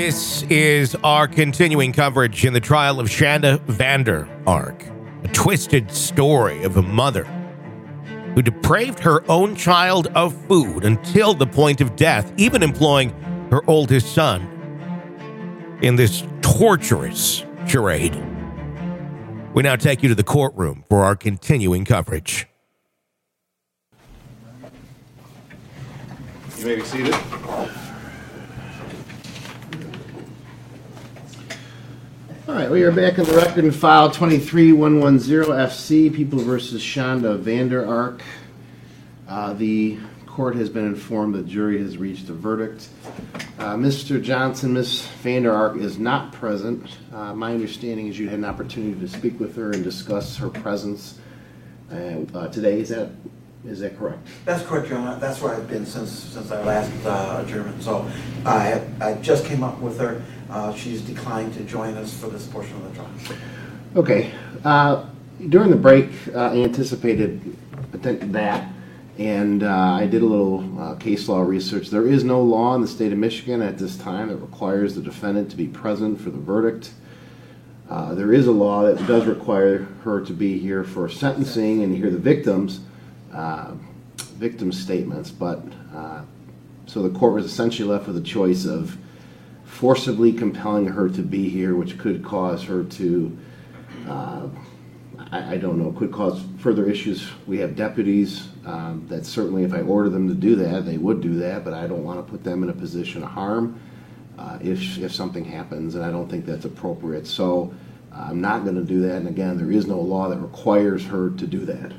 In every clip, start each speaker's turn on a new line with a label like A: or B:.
A: This is our continuing coverage in the trial of Shanda Vander Ark, a twisted story of a mother who depraved her own child of food until the point of death, even employing her oldest son in this torturous charade. We now take you to the courtroom for our continuing coverage.
B: You may be seated. All right, we are back on the record in file 23110FC, People versus Shanda Vander Ark. The court has been informed the jury has reached a verdict. Mr. Johnson, Ms. Vander Ark is not present. My understanding is you had an opportunity to speak with her and discuss her presence today. Is that correct?
C: That's correct, Your Honor. That's where I've been since our last adjournment. So I just came up with her. She's declined to join us for this portion of the trial.
B: Okay. During the break, I anticipated that, and I did a little case law research. There is no law in the state of Michigan at this time that requires the defendant to be present for the verdict. There is a law that does require her to be here for sentencing and hear the victim's statements, but so the court was essentially left with a choice of forcibly compelling her to be here, which could cause her to, I don't know, could cause further issues. We have deputies that certainly, if I order them to do that, they would do that, but I don't want to put them in a position of harm if something happens, and I don't think that's appropriate. So I'm not going to do that, and again, there is no law that requires her to do that.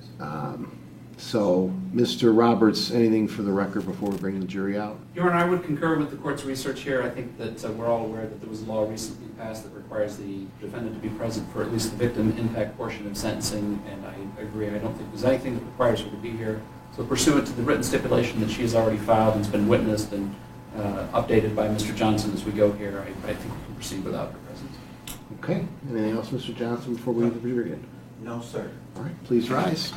B: So, Mr. Roberts, anything for the record before we bring the jury out?
D: Your Honor, I would concur with the court's research here. I think that we're all aware that there was a law recently passed that requires the defendant to be present for at least the victim impact portion of sentencing, and I agree. I don't think there's anything that requires her to be here. So pursuant to the written stipulation that she has already filed and has been witnessed and updated by Mr. Johnson as we go here, I think we can proceed without her presence.
B: Okay. Anything else, Mr. Johnson, before we leave the jury in?
C: No, sir.
B: All right. Please rise.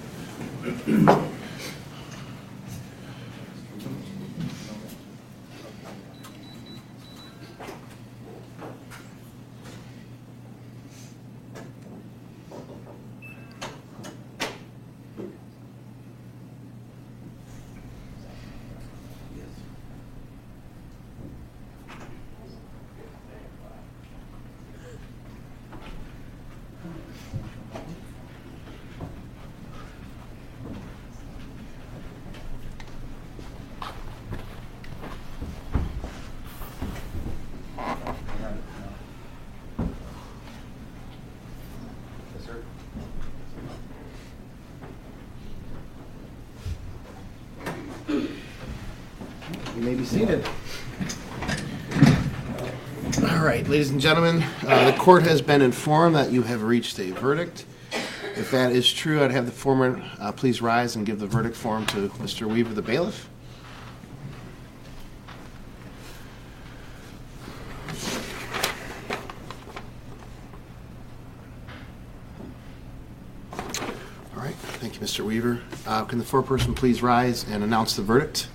B: You may be seated. All right, ladies and gentlemen, the court has been informed that you have reached a verdict. If that is true, I'd have the foreman please rise and give the verdict form to Mr. Weaver, the bailiff. All right, thank you, Mr. Weaver. Can the foreperson please rise and announce the verdict?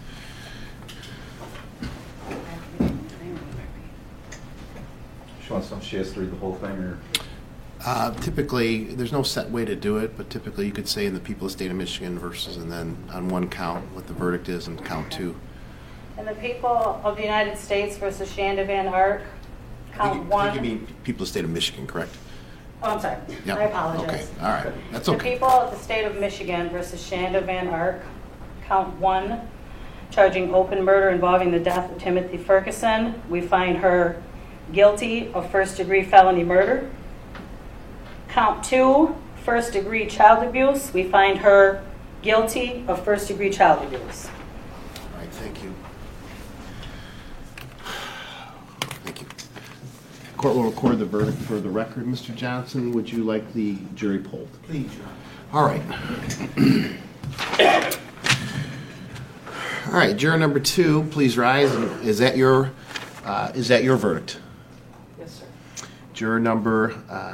E: She has to read the whole thing, or?
B: Typically, there's no set way to do it, but typically you could say in the people of the state of Michigan versus, and then on one count what the verdict is, and count two.
F: And the people of the United States versus Shanda Vander Ark, count one.
B: You mean people of the state of Michigan, correct?
F: Oh, I'm sorry.
B: Yep.
F: I apologize.
B: Okay, all right. That's
F: The
B: okay.
F: people of the state of Michigan versus Shanda Vander Ark, count one, charging open murder involving the death of Timothy Ferguson. We find her guilty of first-degree felony murder. Count two, first-degree child abuse. We find her guilty of first-degree child abuse.
B: All right, thank you. Thank you. Court will record the verdict for the record. Mr. Johnson, would you like the jury polled?
C: Please, Your
B: All
C: Honor.
B: right. All right, juror number 2, please rise. Is that your verdict?
F: Yes, sir.
B: Juror number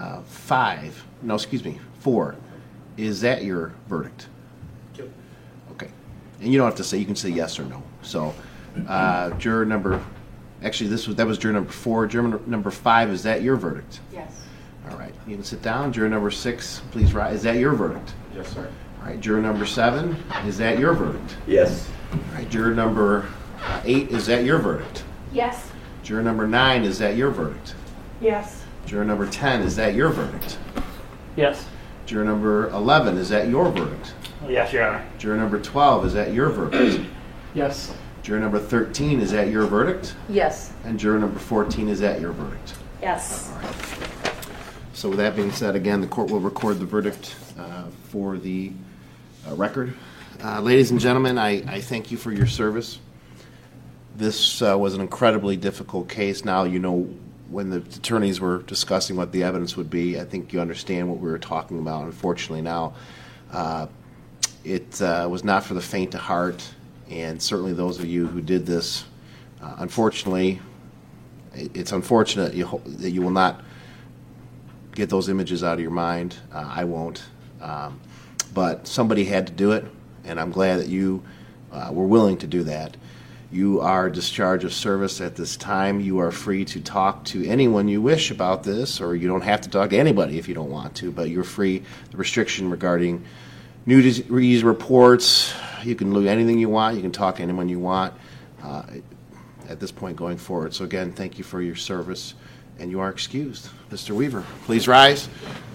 B: 4. Is that your verdict?
C: Yep.
B: Okay. And you don't have to say, you can say yes or no. So, juror number Actually, that was juror number 4. Juror number 5, is that your verdict?
F: Yes.
B: All right, you can sit down. Juror number 6, please rise. Is that your verdict?
E: Yes, sir.
B: All right, juror number 7, is that your verdict?
E: Yes.
B: All right, juror number 8, is that your verdict?
F: Yes.
B: Juror number 9, is that your verdict?
F: Yes.
B: Juror number 10, is that your verdict?
G: Yes.
B: Juror number 11, is that your verdict?
G: Yes, Your Honor.
B: Juror number 12, is that your verdict?
G: Yes.
B: Juror number 13, is that your verdict?
F: Yes.
B: And juror number 14, is that your verdict?
F: Yes.
B: All right. So with that being said, again, the court will record the verdict for the record. Ladies and gentlemen, I thank you for your service. This was an incredibly difficult case. Now you know when the attorneys were discussing what the evidence would be, I think you understand what we were talking about. Unfortunately now, it was not for the faint of heart, and certainly those of you who did this, unfortunately, it's unfortunate that you will not get those images out of your mind. I won't. But somebody had to do it, and I'm glad that you were willing to do that. You are discharged of service at this time. You are free to talk to anyone you wish about this, or you don't have to talk to anybody if you don't want to, but you're free. The restriction regarding news reports, you can do anything you want. You can talk to anyone you want at this point going forward. So again, thank you for your service, and you are excused. Mr. Weaver, please rise.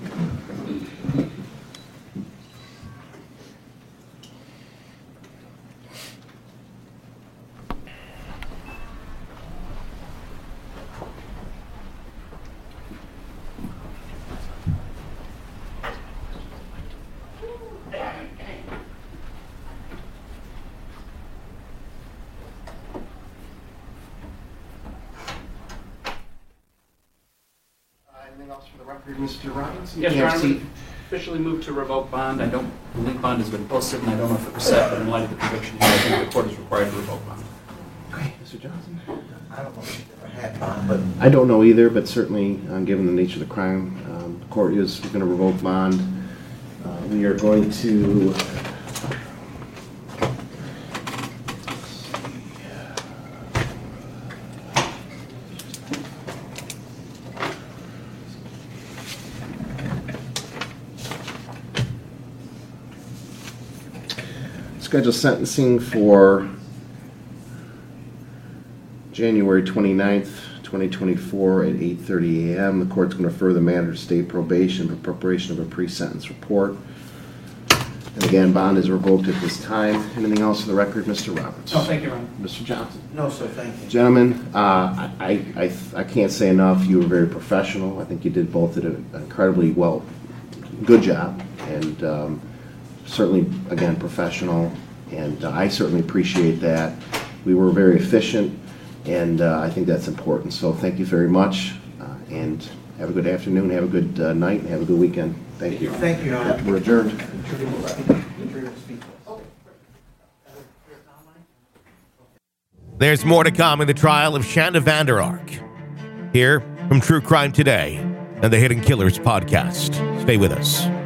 B: Anything else for the record, Mr. Robinson?
D: Yes, Your Honor. Officially moved to revoke bond. I don't believe bond has been posted, and I don't know if it was set, but in light of the conviction here, I think the court is required to revoke bond.
B: Okay, Mr. Johnson.
C: I don't know if she ever had bond, but
B: I don't know either, but certainly, given the nature of the crime, the court is going to revoke bond. We are going to schedule sentencing for January 29th, 2024 at 8:30 a.m. The court's going to refer the matter to state probation for preparation of a pre-sentence report. And again, bond is revoked at this time. Anything else for the record, Mr. Roberts?
D: Oh, thank you, Your Honor.
B: Mr. Johnson?
C: no, sir, thank you.
B: Gentlemen, I can't say enough. You were very professional. I think you did both did an incredibly good job, and certainly, again, professional, and I certainly appreciate that. We were very efficient, and I think that's important. So thank you very much, and have a good afternoon, have a good night, and have a good weekend. Thank you.
C: Thank you, Your Honor.
B: We're adjourned.
A: There's more to come in the trial of Shanda Vander Ark. Here from True Crime Today and the Hidden Killers podcast. Stay with us.